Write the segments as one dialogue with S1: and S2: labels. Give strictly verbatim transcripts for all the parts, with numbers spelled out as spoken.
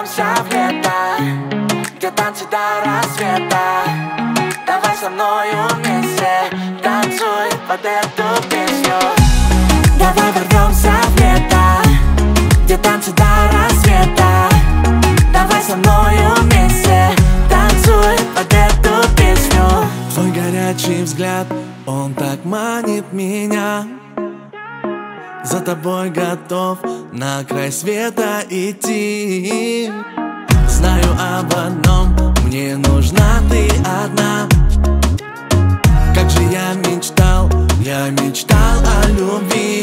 S1: ворвемся в лето, где танцы до рассвета. Давай со мною вместе танцуй под эту песню. Давай ворвемся в лето, где танцы до рассвета. Давай со мною вместе танцуй под эту песню.
S2: Твой горячий взгляд, он так манит меня. За тобой готов на край света идти. Знаю об одном, мне нужна ты одна. Как же я мечтал, я мечтал о любви.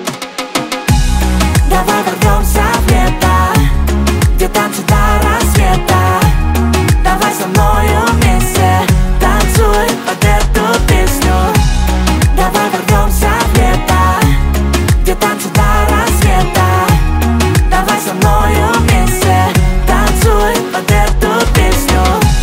S1: Давай ворвемся в лето, где танцы до рассвета. Давай со мною вместе танцуй под эту песню. Давай ворвемся в лето, где танцы до рассвета. Давай со мною вместе танцуй под эту песню.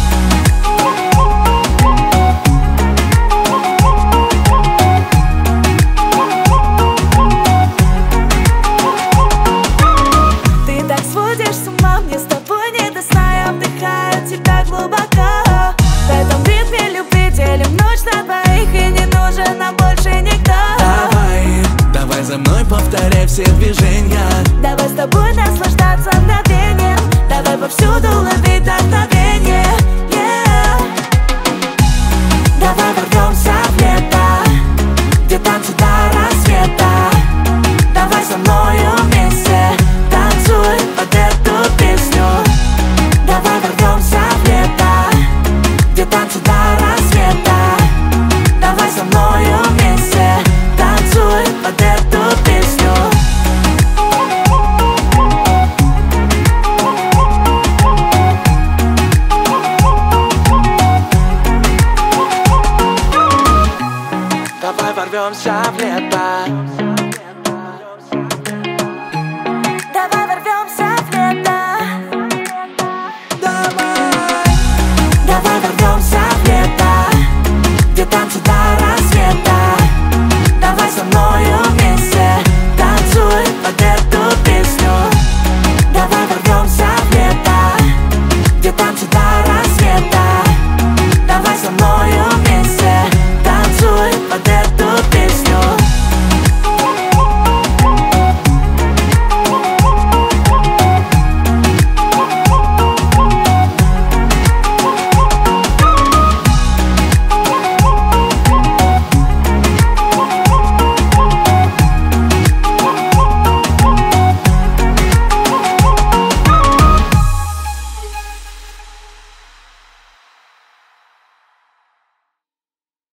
S3: Ты так сводишь с ума, мне с тобой не до сна. Я вдыхаю тебя глубоко. В этом ритме любви делим ночь на двоих, и не нужен нам больше никто.
S2: Давай, давай за мной повторяй все движения.
S3: Давай с тобой наслаждаться мгновением. Давай повсюду ловить вдохновение, yeah.
S1: Давай ворвемся в лето, где танцы до рассвета.